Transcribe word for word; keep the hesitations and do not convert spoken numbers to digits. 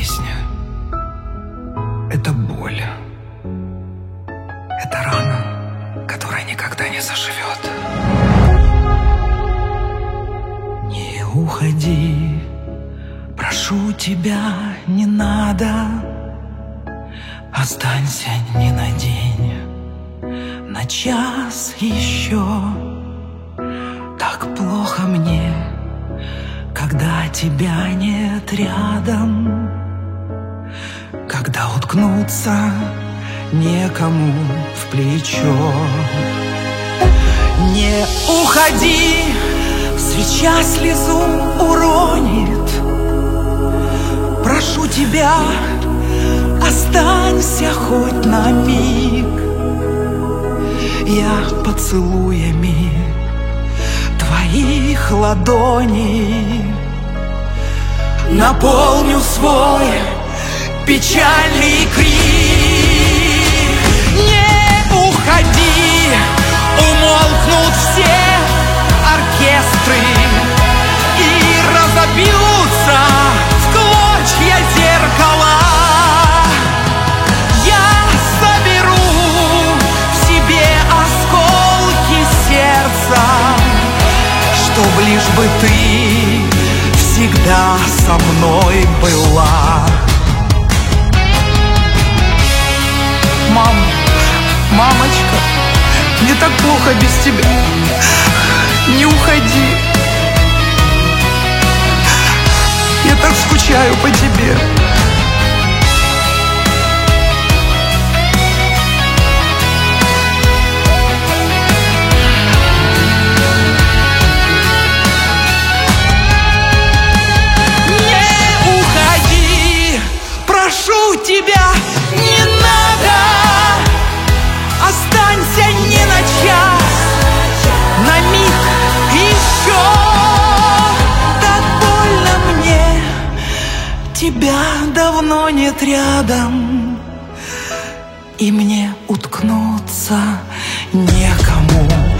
жизнь — это боль. Это рана, которая никогда не заживет. Не уходи, прошу тебя, не надо. Останься не на день, на час еще. Так плохо мне, когда тебя нет рядом, когда уткнуться некому в плечо. Не уходи, свеча слезу уронит. Прошу тебя, останься хоть на миг. Я поцелуями твоих ладоней наполню свой печальный крик. Не уходи, умолкнут все оркестры и разобьются в клочья зеркала. Я соберу в себе осколки сердца, чтоб лишь бы ты всегда со мной была. Мам, мамочка, мне так плохо без тебя. Не уходи. Я так скучаю по тебе. Не уходи, прошу тебя, не надо. Останься не на час, на миг еще. Так больно мне, тебя давно нет рядом, и мне уткнуться некому.